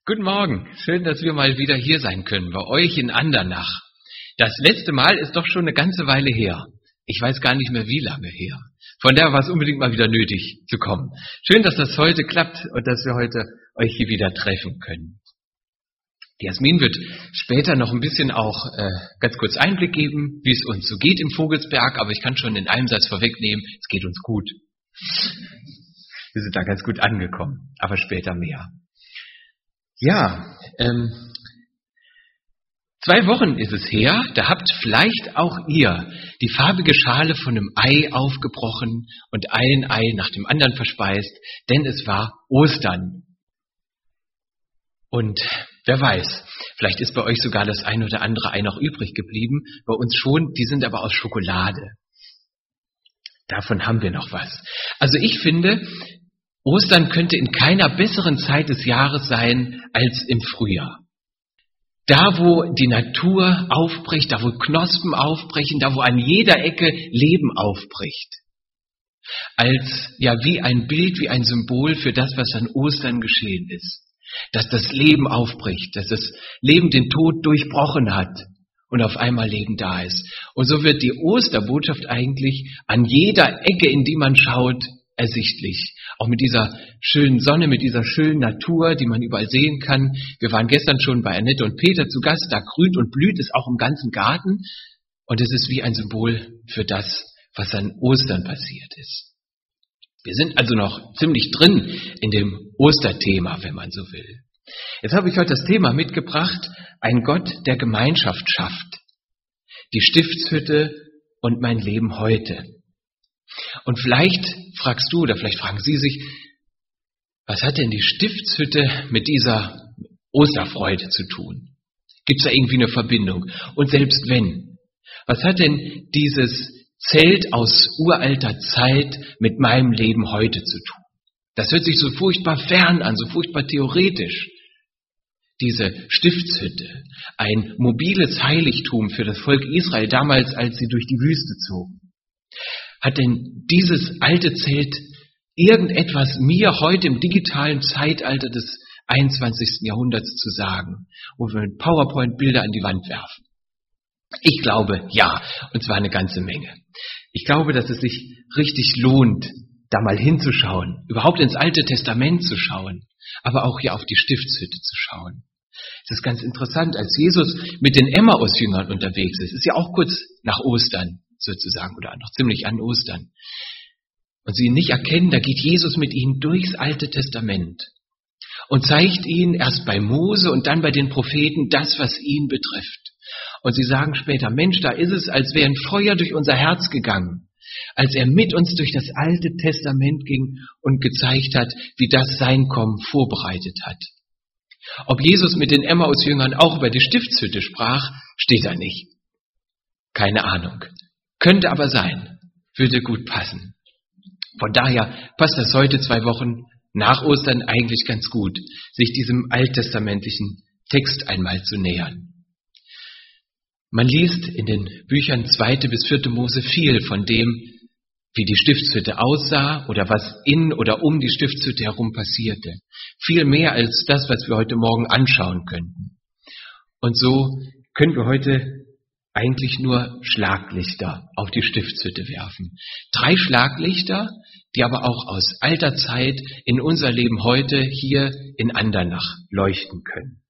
Guten Morgen, schön, dass wir mal wieder hier sein können, bei euch in Andernach. Das letzte Mal ist doch schon eine ganze Weile her. Ich weiß gar nicht mehr, wie lange her. Von daher war es unbedingt mal wieder nötig zu kommen. Schön, dass das heute klappt und dass wir heute euch hier wieder treffen können. Die Jasmin wird später noch ein bisschen auch ganz kurz Einblick geben, wie es uns so geht im Vogelsberg, aber ich kann schon in einem Satz vorwegnehmen, es geht uns gut. Wir sind da ganz gut angekommen, aber später mehr. Ja, 2 Wochen ist es her, da habt vielleicht auch ihr die farbige Schale von einem Ei aufgebrochen und ein Ei nach dem anderen verspeist, denn es war Ostern. Und wer weiß, vielleicht ist bei euch sogar das ein oder andere Ei noch übrig geblieben, bei uns schon, die sind aber aus Schokolade. Davon haben wir noch was. Also ich finde, Ostern könnte in keiner besseren Zeit des Jahres sein als im Frühjahr. Da, wo die Natur aufbricht, da, wo Knospen aufbrechen, da, wo an jeder Ecke Leben aufbricht. Als, ja, wie ein Bild, wie ein Symbol für das, was an Ostern geschehen ist. Dass das Leben aufbricht, dass das Leben den Tod durchbrochen hat und auf einmal Leben da ist. Und so wird die Osterbotschaft eigentlich an jeder Ecke, in die man schaut, ersichtlich. Auch mit dieser schönen Sonne, mit dieser schönen Natur, die man überall sehen kann. Wir waren gestern schon bei Annette und Peter zu Gast, da grünt und blüht es auch im ganzen Garten. Und es ist wie ein Symbol für das, was an Ostern passiert ist. Wir sind also noch ziemlich drin in dem Osterthema, wenn man so will. Jetzt habe ich heute das Thema mitgebracht, ein Gott, der Gemeinschaft schafft. Die Stiftshütte und mein Leben heute. Und vielleicht fragst du oder vielleicht fragen Sie sich, was hat denn die Stiftshütte mit dieser Osterfreude zu tun? Gibt es da irgendwie eine Verbindung? Und selbst wenn, was hat denn dieses Zelt aus uralter Zeit mit meinem Leben heute zu tun? Das hört sich so furchtbar fern an, so furchtbar theoretisch. Diese Stiftshütte, ein mobiles Heiligtum für das Volk Israel damals, als sie durch die Wüste zogen. Hat denn dieses alte Zelt irgendetwas mir heute im digitalen Zeitalter des 21. Jahrhunderts zu sagen, wo wir mit PowerPoint Bilder an die Wand werfen? Ich glaube, ja, und zwar eine ganze Menge. Ich glaube, dass es sich richtig lohnt, da mal hinzuschauen, überhaupt ins Alte Testament zu schauen, aber auch hier auf die Stiftshütte zu schauen. Es ist ganz interessant, als Jesus mit den Emmaus-Jüngern unterwegs ist ja auch kurz nach Ostern sozusagen oder noch ziemlich an Ostern. Und sie ihn nicht erkennen, da geht Jesus mit ihnen durchs Alte Testament und zeigt ihnen erst bei Mose und dann bei den Propheten das, was ihn betrifft. Und sie sagen später, Mensch, da ist es, als wäre ein Feuer durch unser Herz gegangen, als er mit uns durch das Alte Testament ging und gezeigt hat, wie das sein Kommen vorbereitet hat. Ob Jesus mit den Emmaus-Jüngern auch über die Stiftshütte sprach, steht da nicht. Keine Ahnung. Könnte aber sein. Würde gut passen. Von daher passt das heute 2 Wochen nach Ostern eigentlich ganz gut, sich diesem alttestamentlichen Text einmal zu nähern. Man liest in den Büchern 2. bis 4. Mose viel von dem, wie die Stiftshütte aussah oder was in oder um die Stiftshütte herum passierte. Viel mehr als das, was wir heute Morgen anschauen könnten. Und so können wir heute eigentlich nur Schlaglichter auf die Stiftshütte werfen. 3 Schlaglichter, die aber auch aus alter Zeit in unser Leben heute hier in Andernach leuchten können.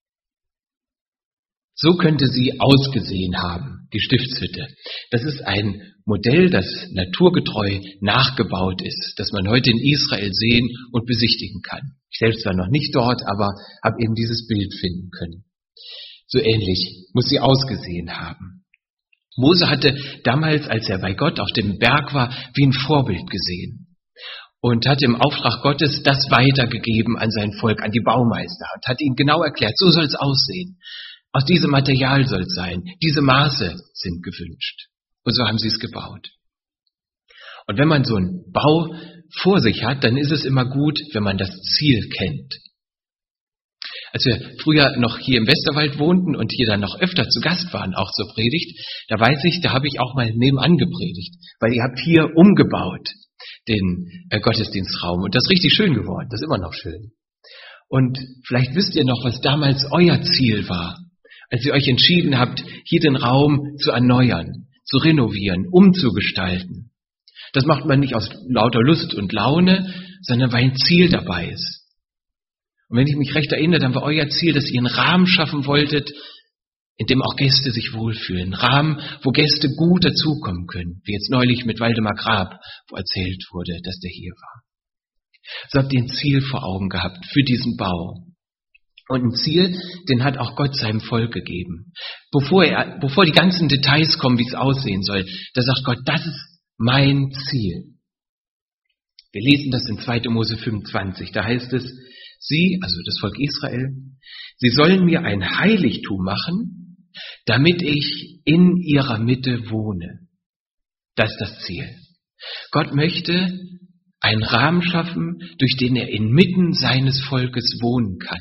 So könnte sie ausgesehen haben, die Stiftshütte. Das ist ein Modell, das naturgetreu nachgebaut ist, das man heute in Israel sehen und besichtigen kann. Ich selbst war noch nicht dort, aber habe eben dieses Bild finden können. So ähnlich muss sie ausgesehen haben. Mose hatte damals, als er bei Gott auf dem Berg war, wie ein Vorbild gesehen und hat im Auftrag Gottes das weitergegeben an sein Volk, an die Baumeister und hat ihnen genau erklärt, so soll es aussehen. Aus diesem Material soll es sein. Diese Maße sind gewünscht. Und so haben sie es gebaut. Und wenn man so einen Bau vor sich hat, dann ist es immer gut, wenn man das Ziel kennt. Als wir früher noch hier im Westerwald wohnten und hier dann noch öfter zu Gast waren, auch zur Predigt, da weiß ich, da habe ich auch mal nebenan gepredigt, weil ihr habt hier umgebaut, den Gottesdienstraum. Und das ist richtig schön geworden, das ist immer noch schön. Und vielleicht wisst ihr noch, was damals euer Ziel war, als ihr euch entschieden habt, hier den Raum zu erneuern, zu renovieren, umzugestalten. Das macht man nicht aus lauter Lust und Laune, sondern weil ein Ziel dabei ist. Und wenn ich mich recht erinnere, dann war euer Ziel, dass ihr einen Rahmen schaffen wolltet, in dem auch Gäste sich wohlfühlen. Ein Rahmen, wo Gäste gut dazukommen können. Wie jetzt neulich mit Waldemar Grab, wo erzählt wurde, dass der hier war. So habt ihr ein Ziel vor Augen gehabt für diesen Bau. Und ein Ziel, den hat auch Gott seinem Volk gegeben. Bevor die ganzen Details kommen, wie es aussehen soll, da sagt Gott, das ist mein Ziel. Wir lesen das in 2. Mose 25. Da heißt es, sie, also das Volk Israel, sie sollen mir ein Heiligtum machen, damit ich in ihrer Mitte wohne. Das ist das Ziel. Gott möchte einen Rahmen schaffen, durch den er inmitten seines Volkes wohnen kann.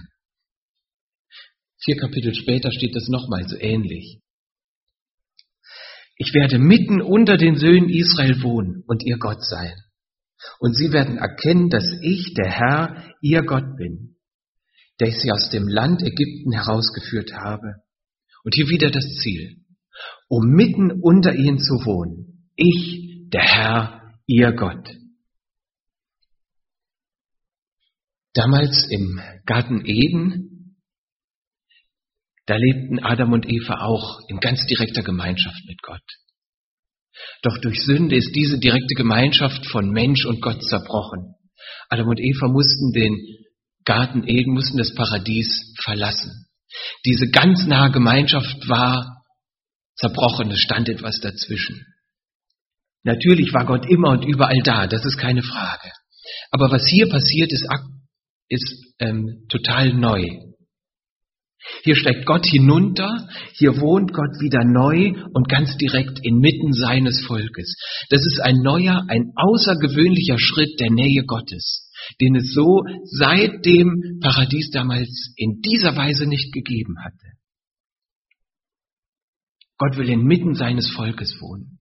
4 Kapitel später steht das nochmal so ähnlich. Ich werde mitten unter den Söhnen Israel wohnen und ihr Gott sein. Und sie werden erkennen, dass ich, der Herr, ihr Gott bin, der ich sie aus dem Land Ägypten herausgeführt habe. Und hier wieder das Ziel, um mitten unter ihnen zu wohnen. Ich, der Herr, ihr Gott. Damals im Garten Eden, da lebten Adam und Eva auch in ganz direkter Gemeinschaft mit Gott. Doch durch Sünde ist diese direkte Gemeinschaft von Mensch und Gott zerbrochen. Adam und Eva mussten den Garten Eden, mussten das Paradies verlassen. Diese ganz nahe Gemeinschaft war zerbrochen, es stand etwas dazwischen. Natürlich war Gott immer und überall da, das ist keine Frage. Aber was hier passiert ist total neu. Hier steigt Gott hinunter, hier wohnt Gott wieder neu und ganz direkt inmitten seines Volkes. Das ist ein neuer, ein außergewöhnlicher Schritt der Nähe Gottes, den es so seit dem Paradies damals in dieser Weise nicht gegeben hatte. Gott will inmitten seines Volkes wohnen.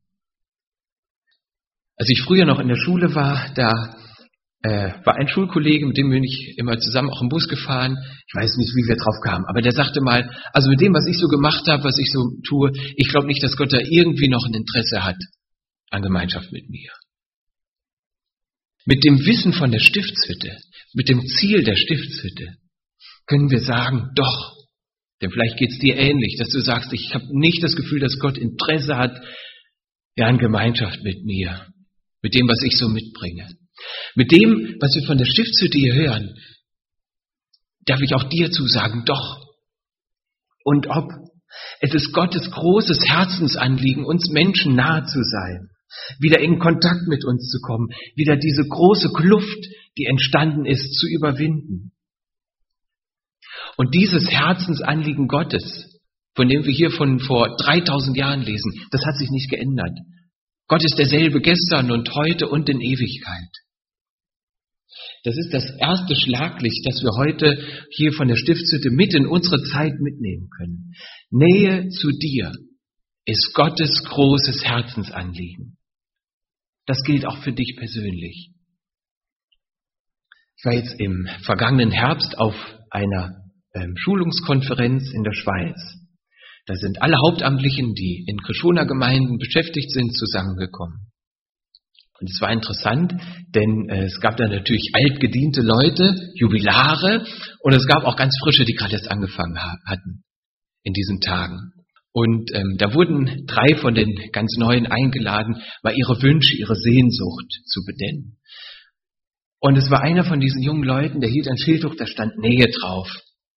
Als ich früher noch in der Schule war, da war ein Schulkollege, mit dem bin ich immer zusammen auch im Bus gefahren. Ich weiß nicht, wie wir drauf kamen, aber der sagte mal, also mit dem, was ich so gemacht habe, was ich so tue, ich glaube nicht, dass Gott da irgendwie noch ein Interesse hat an Gemeinschaft mit mir. Mit dem Wissen von der Stiftshütte, mit dem Ziel der Stiftshütte, können wir sagen, doch, denn vielleicht geht es dir ähnlich, dass du sagst, ich habe nicht das Gefühl, dass Gott Interesse hat an Gemeinschaft mit mir, mit dem, was ich so mitbringe. Mit dem, was wir von der Stiftshütte hier hören, darf ich auch dir zusagen, doch. Und ob. Es ist Gottes großes Herzensanliegen, uns Menschen nahe zu sein, wieder in Kontakt mit uns zu kommen, wieder diese große Kluft, die entstanden ist, zu überwinden. Und dieses Herzensanliegen Gottes, von dem wir hier von vor 3000 Jahren lesen, das hat sich nicht geändert. Gott ist derselbe gestern und heute und in Ewigkeit. Das ist das erste Schlaglicht, das wir heute hier von der Stiftshütte mit in unsere Zeit mitnehmen können. Nähe zu dir ist Gottes großes Herzensanliegen. Das gilt auch für dich persönlich. Ich war jetzt im vergangenen Herbst auf einer Schulungskonferenz in der Schweiz. Da sind alle Hauptamtlichen, die in Krishona-Gemeinden beschäftigt sind, zusammengekommen. Und es war interessant, denn es gab da natürlich altgediente Leute, Jubilare, und es gab auch ganz frische, die gerade erst angefangen hatten in diesen Tagen. Und da wurden 3 von den ganz Neuen eingeladen, mal ihre Wünsche, ihre Sehnsucht zu benennen. Und es war einer von diesen jungen Leuten, der hielt ein Schild hoch, da stand Nähe drauf.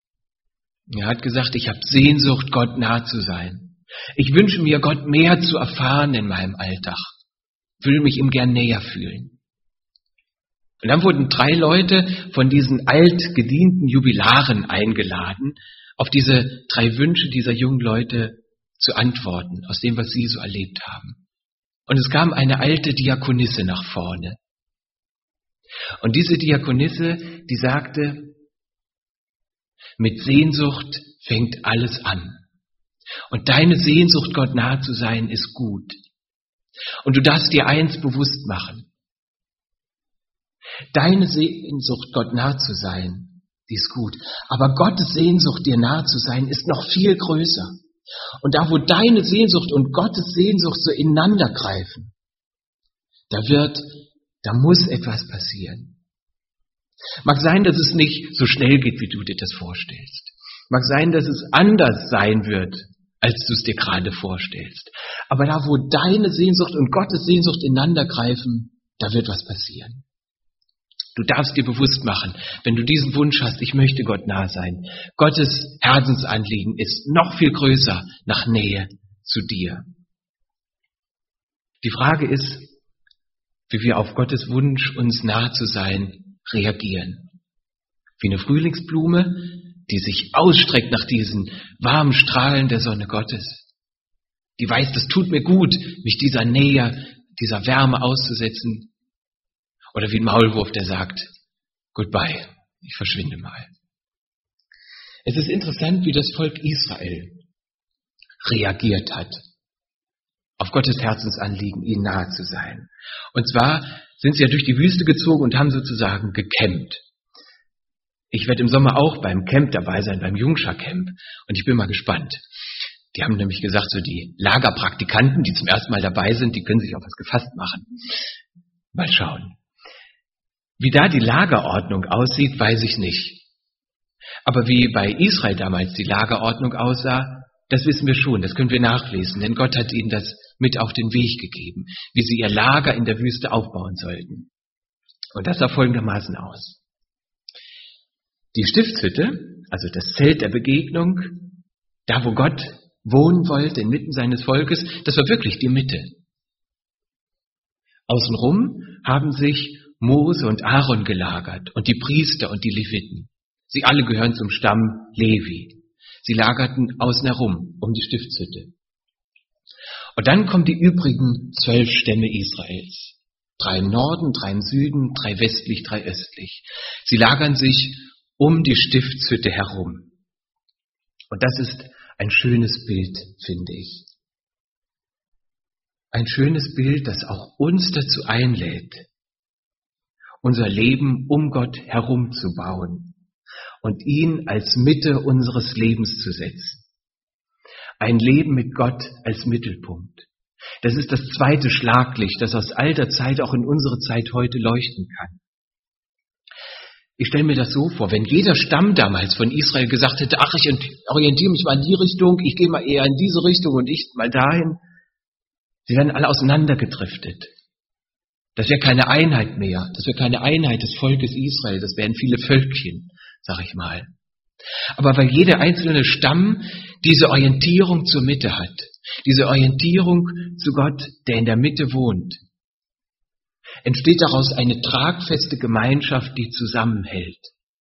Er hat gesagt, ich habe Sehnsucht, Gott nah zu sein. Ich wünsche mir, Gott mehr zu erfahren in meinem Alltag. Ich will mich ihm gern näher fühlen. Und dann wurden 3 Leute von diesen altgedienten Jubilaren eingeladen, auf diese 3 Wünsche dieser jungen Leute zu antworten, aus dem, was sie so erlebt haben. Und es kam eine alte Diakonisse nach vorne. Und diese Diakonisse, die sagte, mit Sehnsucht fängt alles an. Und deine Sehnsucht, Gott nahe zu sein, ist gut. Und du darfst dir eins bewusst machen. Deine Sehnsucht, Gott nahe zu sein, die ist gut. Aber Gottes Sehnsucht, dir nahe zu sein, ist noch viel größer. Und da, wo deine Sehnsucht und Gottes Sehnsucht so ineinander greifen, da muss etwas passieren. Mag sein, dass es nicht so schnell geht, wie du dir das vorstellst. Mag sein, dass es anders sein wird, als du es dir gerade vorstellst. Aber da, wo deine Sehnsucht und Gottes Sehnsucht ineinander greifen, da wird was passieren. Du darfst dir bewusst machen, wenn du diesen Wunsch hast, ich möchte Gott nah sein. Gottes Herzensanliegen ist noch viel größer nach Nähe zu dir. Die Frage ist, wie wir auf Gottes Wunsch, uns nah zu sein, reagieren. Wie eine Frühlingsblume, die sich ausstreckt nach diesen warmen Strahlen der Sonne Gottes. Die weiß, das tut mir gut, mich dieser Nähe, dieser Wärme auszusetzen. Oder wie ein Maulwurf, der sagt, goodbye, ich verschwinde mal. Es ist interessant, wie das Volk Israel reagiert hat auf Gottes Herzensanliegen, ihm nahe zu sein. Und zwar sind sie ja durch die Wüste gezogen und haben sozusagen gecampt. Ich werde im Sommer auch beim Camp dabei sein, beim Jungschar-Camp. Und ich bin mal gespannt. Die haben nämlich gesagt, so die Lagerpraktikanten, die zum ersten Mal dabei sind, die können sich auf was gefasst machen. Mal schauen. Wie da die Lagerordnung aussieht, weiß ich nicht. Aber wie bei Israel damals die Lagerordnung aussah, das wissen wir schon, das können wir nachlesen, denn Gott hat ihnen das mit auf den Weg gegeben, wie sie ihr Lager in der Wüste aufbauen sollten. Und das sah folgendermaßen aus. Die Stiftshütte, also das Zelt der Begegnung, da wo Gott wohnen wollte, inmitten seines Volkes, das war wirklich die Mitte. Außenrum haben sich Mose und Aaron gelagert und die Priester und die Leviten. Sie alle gehören zum Stamm Levi. Sie lagerten außen herum um die Stiftshütte. Und dann kommen die übrigen 12 Stämme Israels. 3 im Norden, 3 im Süden, 3 westlich, 3 östlich. Sie lagern sich um die Stiftshütte herum. Und das ist ein schönes Bild, finde ich. Ein schönes Bild, das auch uns dazu einlädt, unser Leben um Gott herum zu bauen und ihn als Mitte unseres Lebens zu setzen. Ein Leben mit Gott als Mittelpunkt. Das ist das zweite Schlaglicht, das aus alter Zeit auch in unsere Zeit heute leuchten kann. Ich stelle mir das so vor, wenn jeder Stamm damals von Israel gesagt hätte, ach, ich orientiere mich mal in die Richtung, ich gehe mal eher in diese Richtung und ich mal dahin, sie werden alle auseinandergedriftet. Das wäre keine Einheit mehr, das wäre keine Einheit des Volkes Israel, das wären viele Völkchen, sag ich mal. Aber weil jeder einzelne Stamm diese Orientierung zur Mitte hat, diese Orientierung zu Gott, der in der Mitte wohnt, entsteht daraus eine tragfeste Gemeinschaft, die zusammenhält.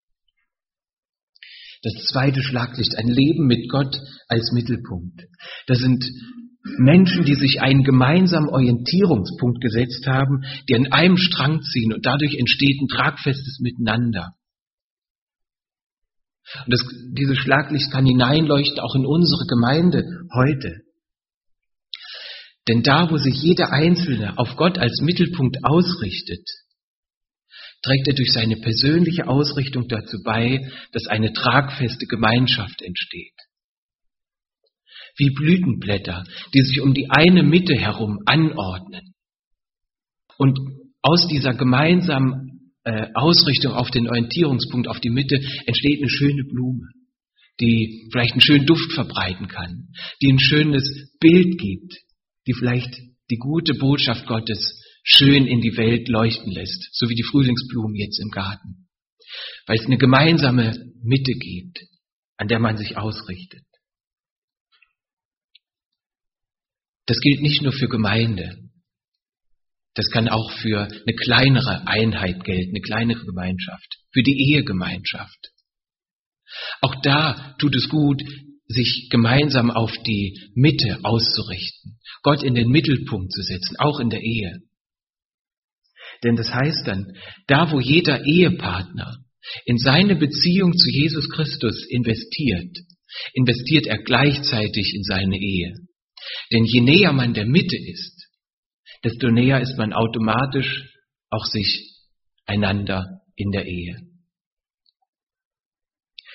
Das zweite Schlaglicht, ein Leben mit Gott als Mittelpunkt. Das sind Menschen, die sich einen gemeinsamen Orientierungspunkt gesetzt haben, die an einem Strang ziehen und dadurch entsteht ein tragfestes Miteinander. Und dieses Schlaglicht kann hineinleuchten auch in unsere Gemeinde heute. Denn da, wo sich jeder Einzelne auf Gott als Mittelpunkt ausrichtet, trägt er durch seine persönliche Ausrichtung dazu bei, dass eine tragfeste Gemeinschaft entsteht. Wie Blütenblätter, die sich um die eine Mitte herum anordnen. Und aus dieser gemeinsamen Ausrichtung auf den Orientierungspunkt, auf die Mitte, entsteht eine schöne Blume, die vielleicht einen schönen Duft verbreiten kann, die ein schönes Bild gibt, die vielleicht die gute Botschaft Gottes schön in die Welt leuchten lässt, so wie die Frühlingsblumen jetzt im Garten. Weil es eine gemeinsame Mitte gibt, an der man sich ausrichtet. Das gilt nicht nur für Gemeinde. Das kann auch für eine kleinere Einheit gelten, eine kleinere Gemeinschaft, für die Ehegemeinschaft. Auch da tut es gut, sich gemeinsam auf die Mitte auszurichten, Gott in den Mittelpunkt zu setzen, auch in der Ehe. Denn das heißt dann, da wo jeder Ehepartner in seine Beziehung zu Jesus Christus investiert er gleichzeitig in seine Ehe. Denn je näher man der Mitte ist, desto näher ist man automatisch auch sich einander in der Ehe.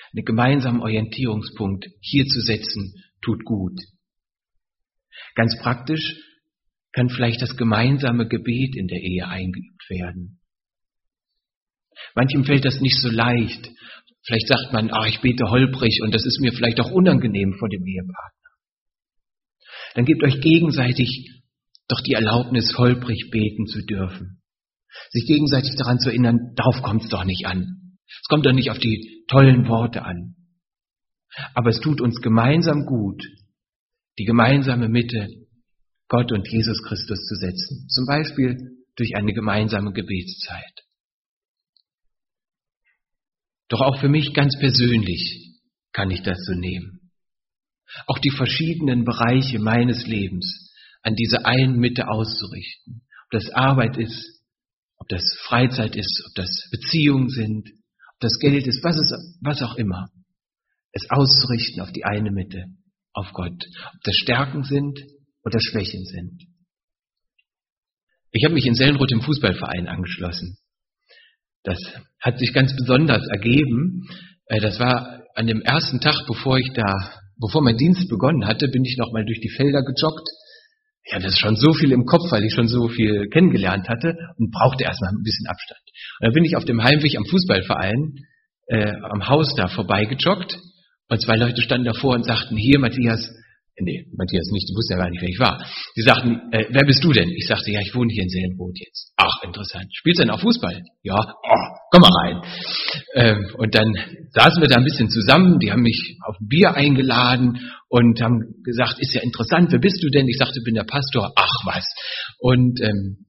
einen gemeinsamen Orientierungspunkt hier zu setzen, tut gut. Ganz praktisch kann vielleicht das gemeinsame Gebet in der Ehe eingeübt werden. Manchem fällt das nicht so leicht. Vielleicht sagt man, ich bete holprig und das ist mir vielleicht auch unangenehm vor dem Ehepartner. Dann gebt euch gegenseitig doch die Erlaubnis, holprig beten zu dürfen. Sich gegenseitig daran zu erinnern, darauf kommt es doch nicht an. Es kommt doch nicht auf die tollen Worte an. Aber es tut uns gemeinsam gut, die gemeinsame Mitte, Gott und Jesus Christus zu setzen. Zum Beispiel durch eine gemeinsame Gebetszeit. Doch auch für mich ganz persönlich kann ich das so nehmen. Auch die verschiedenen Bereiche meines Lebens an diese einen Mitte auszurichten. Ob das Arbeit ist, ob das Freizeit ist, ob das Beziehungen sind, ob das Geld ist, was auch immer. Es auszurichten auf die eine Mitte, auf Gott. Ob das Stärken sind oder Schwächen sind. Ich habe mich in Sellenroth im Fußballverein angeschlossen. Das hat sich ganz besonders ergeben. Das war an dem ersten Tag, bevor mein Dienst begonnen hatte, bin ich noch mal durch die Felder gejoggt. Ich hatte schon so viel im Kopf, weil ich schon so viel kennengelernt hatte und brauchte erstmal ein bisschen Abstand. Und dann bin ich auf dem Heimweg am Fußballverein, am Haus da vorbeigejoggt und 2 Leute standen davor und sagten, hier Matthias nicht, die wussten ja gar nicht, wer ich war. Die sagten, wer bist du denn? Ich sagte, ja, ich wohne hier in Sellenroth jetzt. Ach, interessant. Spielst du denn auch Fußball? Ja, komm mal rein. Und dann saßen wir da ein bisschen zusammen, die haben mich auf ein Bier eingeladen und haben gesagt, ist ja interessant, wer bist du denn? Ich sagte, ich bin der Pastor. Ach was. Und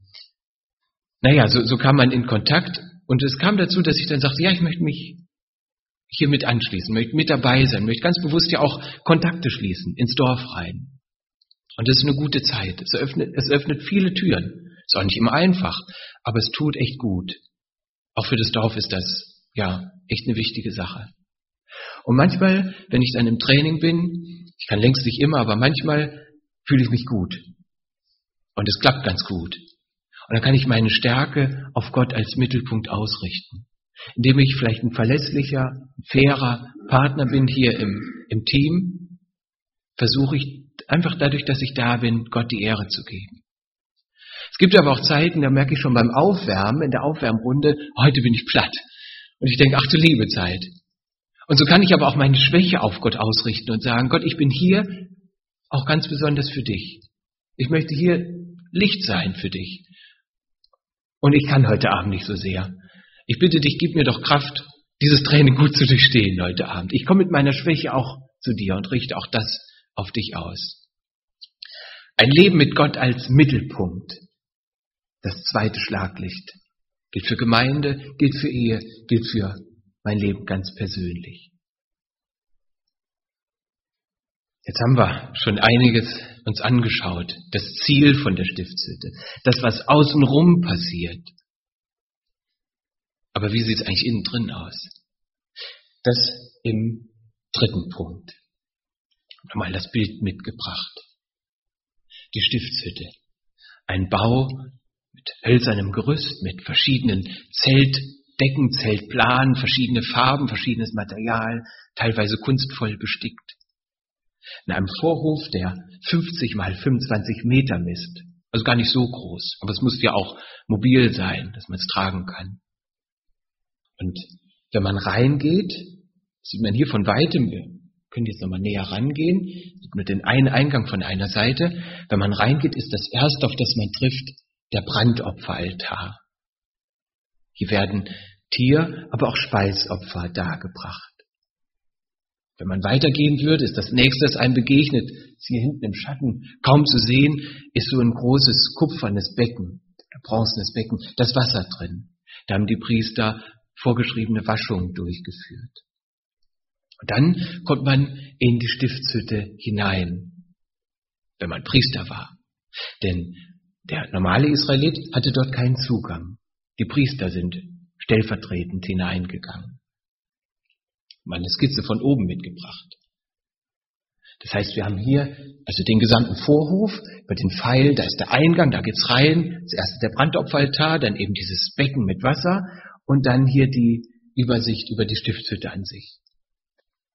so kam man in Kontakt und es kam dazu, dass ich dann sagte, ja, ich möchte mich hier mit anschließen, möchte mit dabei sein, möchte ganz bewusst ja auch Kontakte schließen, ins Dorf rein. Und das ist eine gute Zeit. Es öffnet viele Türen. Ist auch nicht immer einfach, aber es tut echt gut. Auch für das Dorf ist das, ja, echt eine wichtige Sache. Und manchmal, wenn ich dann im Training bin, ich kann längst nicht immer, aber manchmal fühle ich mich gut. Und es klappt ganz gut. Und dann kann ich meine Stärke auf Gott als Mittelpunkt ausrichten. Indem ich vielleicht ein verlässlicher, fairer Partner bin hier im Team, versuche ich einfach dadurch, dass ich da bin, Gott die Ehre zu geben. Es gibt aber auch Zeiten, da merke ich schon beim Aufwärmen, in der Aufwärmrunde, heute bin ich platt. Und ich denke, ach du liebe Zeit. Und so kann ich aber auch meine Schwäche auf Gott ausrichten und sagen, Gott, ich bin hier auch ganz besonders für dich. Ich möchte hier Licht sein für dich. Und ich kann heute Abend nicht so sehr. Ich bitte dich, gib mir doch Kraft, dieses Training gut zu durchstehen heute Abend. Ich komme mit meiner Schwäche auch zu dir und richte auch das auf dich aus. Ein Leben mit Gott als Mittelpunkt. Das zweite Schlaglicht. Gilt für Gemeinde, gilt für Ehe, gilt für mein Leben ganz persönlich. Jetzt haben wir schon einiges uns angeschaut. Das Ziel von der Stiftshütte. Das, was außenrum passiert. Aber wie sieht es eigentlich innen drin aus? Das im 3. Punkt. Nochmal das Bild mitgebracht. Die Stiftshütte. Ein Bau mit hölzernem Gerüst, mit verschiedenen Zeltdecken, Zeltplanen, verschiedene Farben, verschiedenes Material, teilweise kunstvoll bestickt. In einem Vorhof, der 50 mal 25 Meter misst. Also gar nicht so groß, aber es muss ja auch mobil sein, dass man es tragen kann. Und wenn man reingeht, sieht man hier von Weitem, wir können jetzt nochmal näher rangehen, sieht man den einen Eingang von einer Seite. Wenn man reingeht, ist das erste, auf das man trifft, der Brandopferaltar. Hier werden Tier-, aber auch Speisopfer dargebracht. Wenn man weitergehen würde, ist das nächste, das einem begegnet, ist hier hinten im Schatten kaum zu sehen, ist so ein großes kupfernes Becken, ein bronzenes Becken, das Wasser drin. Da haben die Priester vorgeschriebene Waschungen durchgeführt. Und dann kommt man in die Stiftshütte hinein, wenn man Priester war. Denn der normale Israelit hatte dort keinen Zugang. Die Priester sind stellvertretend hineingegangen. Man hat eine Skizze von oben mitgebracht. Das heißt, wir haben hier also den gesamten Vorhof, über den Pfeil, da ist der Eingang, da geht's rein. Zuerst der Brandopferaltar, dann eben dieses Becken mit Wasser und dann hier die Übersicht über die Stiftshütte an sich.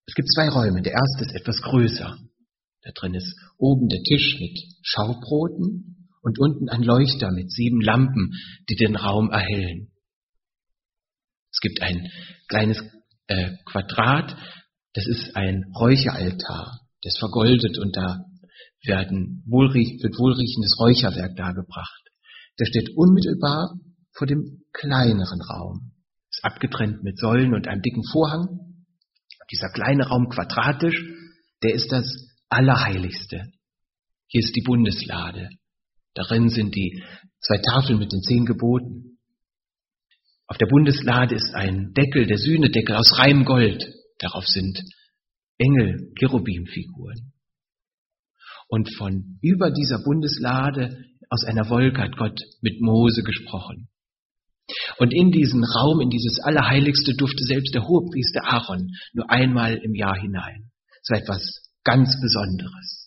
Es gibt 2 Räume. Der erste ist etwas größer. Da drin ist oben der Tisch mit Schaubroten und unten ein Leuchter mit 7 Lampen, die den Raum erhellen. Es gibt ein kleines Quadrat, das ist ein Räucheraltar, der ist vergoldet und da wird wohlriechendes Räucherwerk dargebracht. Der steht unmittelbar vor dem kleineren Raum. Ist abgetrennt mit Säulen und einem dicken Vorhang. Dieser kleine Raum quadratisch, der ist das Allerheiligste. Hier ist die Bundeslade. Darin sind die 2 Tafeln mit den 10 Geboten. Auf der Bundeslade ist ein Deckel, der Sühnedeckel aus reinem Gold. Darauf sind Engel, Cherubimfiguren. Und von über dieser Bundeslade aus einer Wolke hat Gott mit Mose gesprochen. Und in diesen Raum, in dieses Allerheiligste durfte selbst der Hohepriester Aaron nur einmal im Jahr hinein. So etwas ganz Besonderes.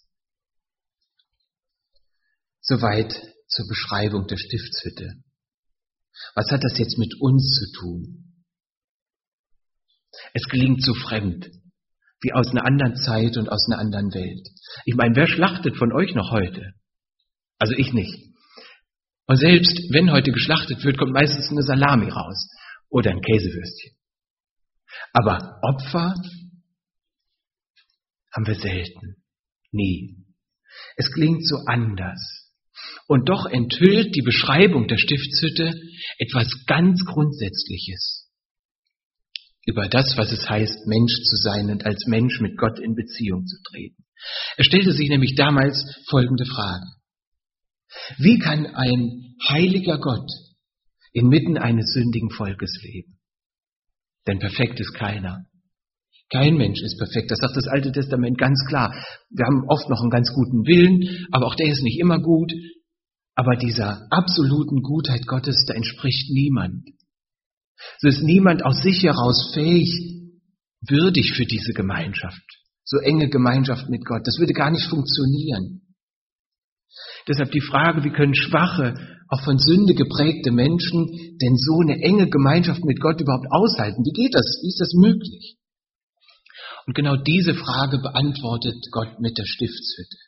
Soweit zur Beschreibung der Stiftshütte. Was hat das jetzt mit uns zu tun? Es klingt so fremd, wie aus einer anderen Zeit und aus einer anderen Welt. Ich meine, wer schlachtet von euch noch heute? Also ich nicht. Und selbst wenn heute geschlachtet wird, kommt meistens eine Salami raus oder ein Käsewürstchen. Aber Opfer haben wir selten. Nie. Es klingt so anders. Und doch enthüllt die Beschreibung der Stiftshütte etwas ganz Grundsätzliches über das, was es heißt, Mensch zu sein und als Mensch mit Gott in Beziehung zu treten. Es stellte sich nämlich damals folgende Frage. Wie kann ein heiliger Gott inmitten eines sündigen Volkes leben? Denn perfekt ist keiner. Kein Mensch ist perfekt. Das sagt das Alte Testament ganz klar. Wir haben oft noch einen ganz guten Willen, aber auch der ist nicht immer gut. Aber dieser absoluten Gutheit Gottes, da entspricht niemand. So ist niemand aus sich heraus fähig, würdig für diese Gemeinschaft. So enge Gemeinschaft mit Gott. Das würde gar nicht funktionieren. Deshalb die Frage, wie können schwache, auch von Sünde geprägte Menschen denn so eine enge Gemeinschaft mit Gott überhaupt aushalten? Wie geht das? Wie ist das möglich? Und genau diese Frage beantwortet Gott mit der Stiftshütte.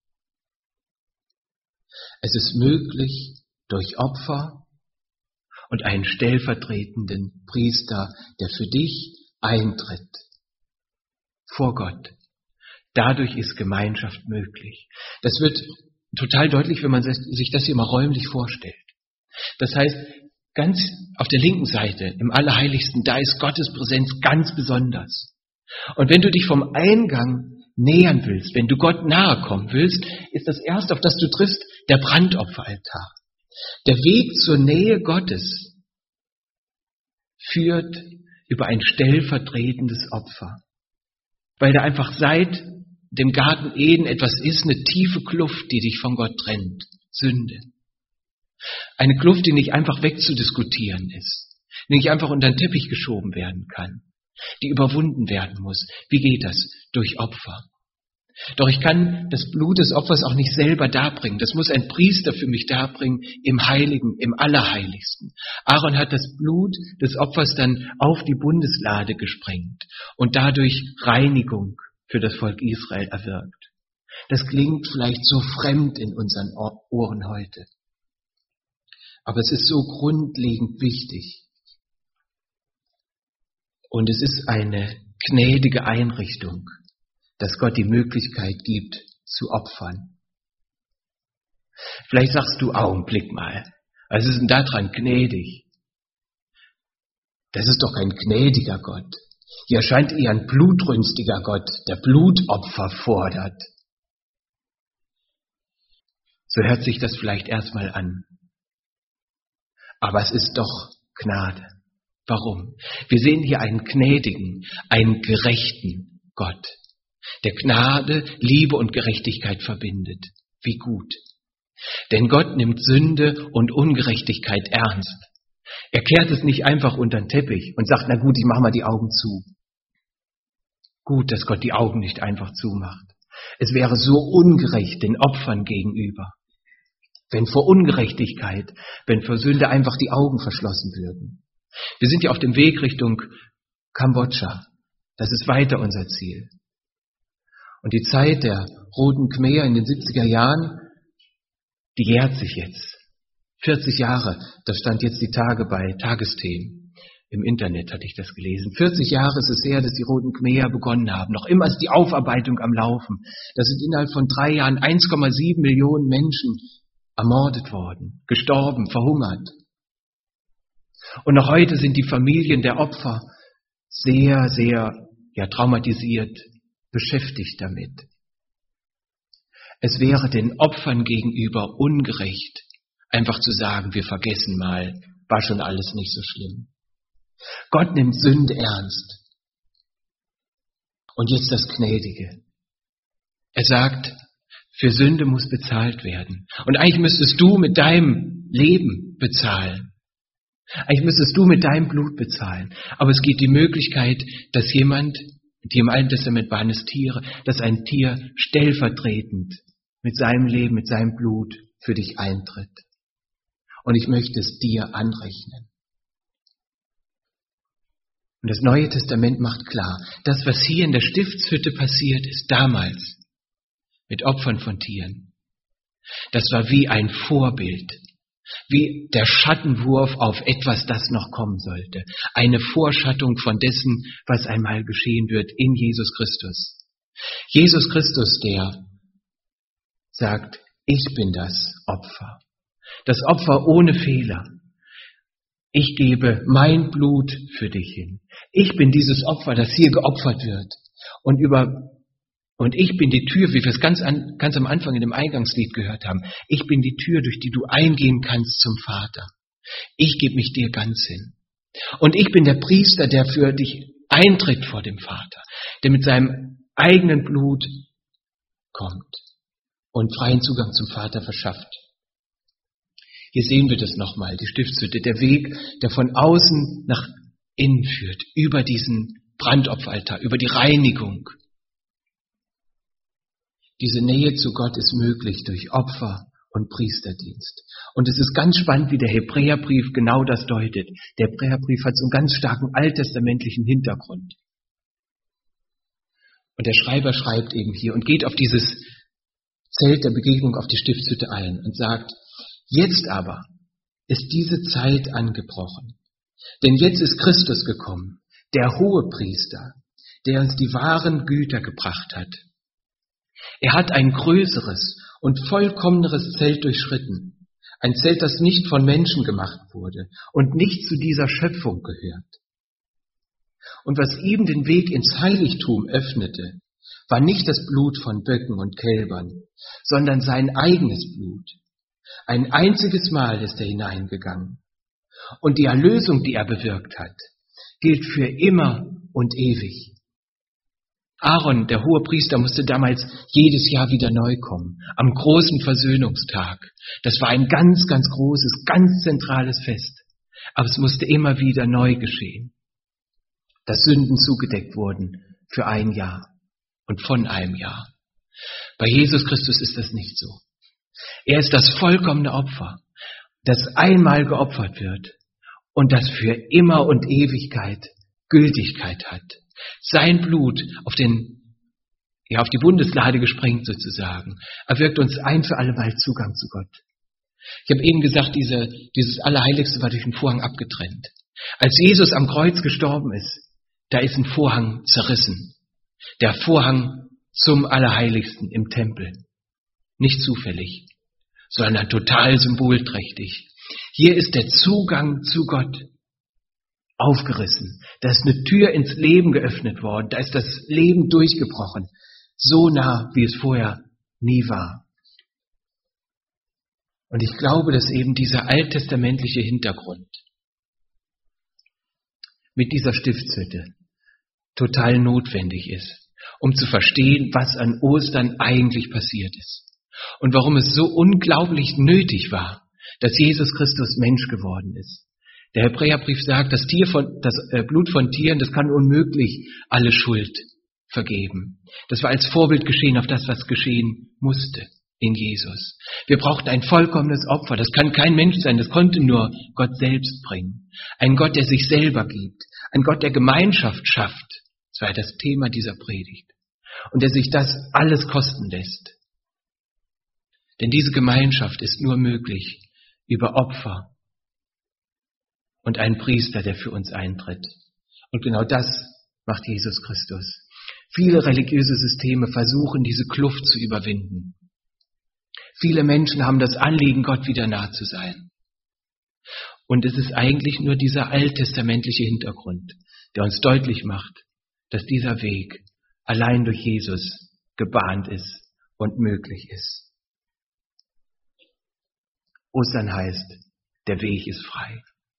Es ist möglich, durch Opfer und einen stellvertretenden Priester, der für dich eintritt, vor Gott. Dadurch ist Gemeinschaft möglich. Das wird total deutlich, wenn man sich das hier mal räumlich vorstellt. Das heißt, ganz auf der linken Seite, im Allerheiligsten, da ist Gottes Präsenz ganz besonders. Und wenn du dich vom Eingang nähern willst, wenn du Gott nahe kommen willst, ist das erste, auf das du triffst, der Brandopferaltar. Der Weg zur Nähe Gottes führt über ein stellvertretendes Opfer. Weil da einfach seit dem Garten Eden etwas ist, eine tiefe Kluft, die dich von Gott trennt. Sünde. Eine Kluft, die nicht einfach wegzudiskutieren ist, die nicht einfach unter den Teppich geschoben werden kann, die überwunden werden muss. Wie geht das? Durch Opfer. Doch ich kann das Blut des Opfers auch nicht selber darbringen. Das muss ein Priester für mich darbringen im Heiligen, im Allerheiligsten. Aaron hat das Blut des Opfers dann auf die Bundeslade gesprengt und dadurch Reinigung für das Volk Israel erwirkt. Das klingt vielleicht so fremd in unseren Ohren heute. Aber es ist so grundlegend wichtig. Und es ist eine gnädige Einrichtung, dass Gott die Möglichkeit gibt, zu opfern. Vielleicht sagst du, Augenblick mal, was ist denn da dran gnädig? Das ist doch kein gnädiger Gott. Hier scheint eher ein blutrünstiger Gott, der Blutopfer fordert. So hört sich das vielleicht erstmal an. Aber es ist doch Gnade. Warum? Wir sehen hier einen gnädigen, einen gerechten Gott, der Gnade, Liebe und Gerechtigkeit verbindet. Wie gut. Denn Gott nimmt Sünde und Ungerechtigkeit ernst. Er kehrt es nicht einfach unter den Teppich und sagt, na gut, ich mache mal die Augen zu. Gut, dass Gott die Augen nicht einfach zumacht. Es wäre so ungerecht den Opfern gegenüber, wenn vor Ungerechtigkeit, wenn vor Sünde einfach die Augen verschlossen würden. Wir sind ja auf dem Weg Richtung Kambodscha. Das ist weiter unser Ziel. Und die Zeit der Roten Khmer in den 70er Jahren, die jährt sich jetzt. 40 Jahre, das stand jetzt die Tage bei Tagesthemen. Im Internet hatte ich das gelesen. 40 Jahre ist es her, dass die Roten Khmer begonnen haben. Noch immer ist die Aufarbeitung am Laufen. Da sind innerhalb von 3 Jahren 1,7 Millionen Menschen ermordet worden, gestorben, verhungert. Und noch heute sind die Familien der Opfer sehr, sehr traumatisiert, beschäftigt damit. Es wäre den Opfern gegenüber ungerecht, einfach zu sagen, wir vergessen mal, war schon alles nicht so schlimm. Gott nimmt Sünde ernst. Und jetzt das Gnädige. Er sagt, für Sünde muss bezahlt werden. Und eigentlich müsstest du mit deinem Leben bezahlen. Eigentlich müsstest du mit deinem Blut bezahlen. Aber es gibt die Möglichkeit, dass jemand, die im Alten Testament waren es Tiere, dass ein Tier stellvertretend mit seinem Leben, mit seinem Blut für dich eintritt. Und ich möchte es dir anrechnen. Und das Neue Testament macht klar, das, was hier in der Stiftshütte passiert ist, damals, mit Opfern von Tieren, das war wie ein Vorbild, wie der Schattenwurf auf etwas, das noch kommen sollte. Eine Vorschattung von dessen, was einmal geschehen wird in Jesus Christus. Jesus Christus, der sagt, ich bin das Opfer. Das Opfer ohne Fehler. Ich gebe mein Blut für dich hin. Ich bin dieses Opfer, das hier geopfert wird. Und ich bin die Tür, wie wir es ganz am Anfang in dem Eingangslied gehört haben. Ich bin die Tür, durch die du eingehen kannst zum Vater. Ich gebe mich dir ganz hin. Und ich bin der Priester, der für dich eintritt vor dem Vater, der mit seinem eigenen Blut kommt und freien Zugang zum Vater verschafft. Hier sehen wir das nochmal, die Stiftshütte, der Weg, der von außen nach innen führt, über diesen Brandopferaltar, über die Reinigung. Diese Nähe zu Gott ist möglich durch Opfer und Priesterdienst. Und es ist ganz spannend, wie der Hebräerbrief genau das deutet. Der Hebräerbrief hat so einen ganz starken alttestamentlichen Hintergrund. Und der Schreiber schreibt eben hier und geht auf dieses Zelt der Begegnung, auf die Stiftshütte ein und sagt, jetzt aber ist diese Zeit angebrochen. Denn jetzt ist Christus gekommen, der Hohepriester, der uns die wahren Güter gebracht hat. Er hat ein größeres und vollkommeneres Zelt durchschritten. Ein Zelt, das nicht von Menschen gemacht wurde und nicht zu dieser Schöpfung gehört. Und was ihm den Weg ins Heiligtum öffnete, war nicht das Blut von Böcken und Kälbern, sondern sein eigenes Blut. Ein einziges Mal ist er hineingegangen. Und die Erlösung, die er bewirkt hat, gilt für immer und ewig. Aaron, der Hohepriester, musste damals jedes Jahr wieder neu kommen, am großen Versöhnungstag. Das war ein ganz, ganz großes, ganz zentrales Fest. Aber es musste immer wieder neu geschehen, dass Sünden zugedeckt wurden für ein Jahr und von einem Jahr. Bei Jesus Christus ist das nicht so. Er ist das vollkommene Opfer, das einmal geopfert wird und das für immer und Ewigkeit Gültigkeit hat. Sein Blut auf die Bundeslade gesprengt sozusagen, erwirkt uns ein für alle Mal Zugang zu Gott. Ich habe eben gesagt, dieses Allerheiligste war durch den Vorhang abgetrennt. Als Jesus am Kreuz gestorben ist, da ist ein Vorhang zerrissen. Der Vorhang zum Allerheiligsten im Tempel. Nicht zufällig, sondern total symbolträchtig. Hier ist der Zugang zu Gott aufgerissen. Da ist eine Tür ins Leben geöffnet worden. Da ist das Leben durchgebrochen. So nah, wie es vorher nie war. Und ich glaube, dass eben dieser alttestamentliche Hintergrund mit dieser Stiftshütte total notwendig ist, um zu verstehen, was an Ostern eigentlich passiert ist. Und warum es so unglaublich nötig war, dass Jesus Christus Mensch geworden ist. Der Hebräerbrief sagt, das Blut von Tieren, das kann unmöglich alle Schuld vergeben. Das war als Vorbild geschehen auf das, was geschehen musste in Jesus. Wir brauchten ein vollkommenes Opfer. Das kann kein Mensch sein, das konnte nur Gott selbst bringen. Ein Gott, der sich selber gibt. Ein Gott, der Gemeinschaft schafft Das war das Thema dieser Predigt. Und der sich das alles kosten lässt. Denn diese Gemeinschaft ist nur möglich über Opfer und einen Priester, der für uns eintritt. Und genau das macht Jesus Christus. Viele religiöse Systeme versuchen, diese Kluft zu überwinden. Viele Menschen haben das Anliegen, Gott wieder nah zu sein. Und es ist eigentlich nur dieser alttestamentliche Hintergrund, der uns deutlich macht, dass dieser Weg allein durch Jesus gebahnt ist und möglich ist. Ostern heißt, der Weg ist frei.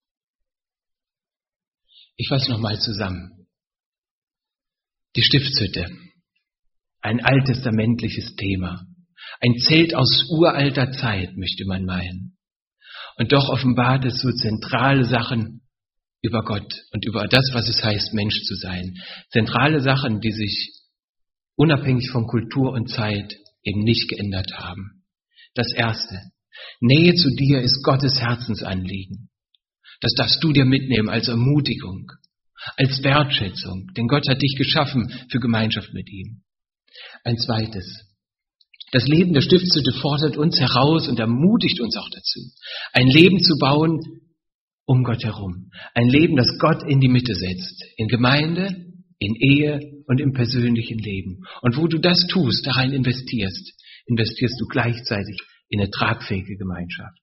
Ich fasse nochmal zusammen. Die Stiftshütte, ein alttestamentliches Thema, ein Zelt aus uralter Zeit, möchte man meinen. Und doch offenbart es so zentrale Sachen über Gott und über das, was es heißt, Mensch zu sein. Zentrale Sachen, die sich unabhängig von Kultur und Zeit eben nicht geändert haben. Das Erste, Nähe zu dir ist Gottes Herzensanliegen. Das darfst du dir mitnehmen als Ermutigung, als Wertschätzung, denn Gott hat dich geschaffen für Gemeinschaft mit ihm. Ein zweites, das Leben der Stiftshütte fordert uns heraus und ermutigt uns auch dazu, ein Leben zu bauen um Gott herum. Ein Leben, das Gott in die Mitte setzt, in Gemeinde, in Ehe und im persönlichen Leben. Und wo du das tust, da rein investierst du gleichzeitig in eine tragfähige Gemeinschaft.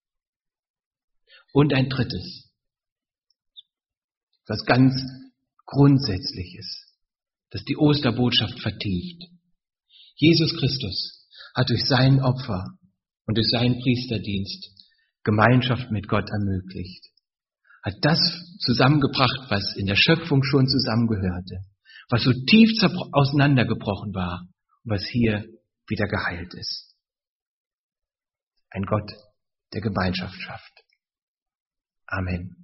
Und ein drittes, was ganz Grundsätzliches, das die Osterbotschaft vertieft. Jesus Christus hat durch sein Opfer und durch seinen Priesterdienst Gemeinschaft mit Gott ermöglicht. Hat das zusammengebracht, was in der Schöpfung schon zusammengehörte, was so tief auseinandergebrochen war und was hier wieder geheilt ist. Ein Gott, der Gemeinschaft schafft. Amen.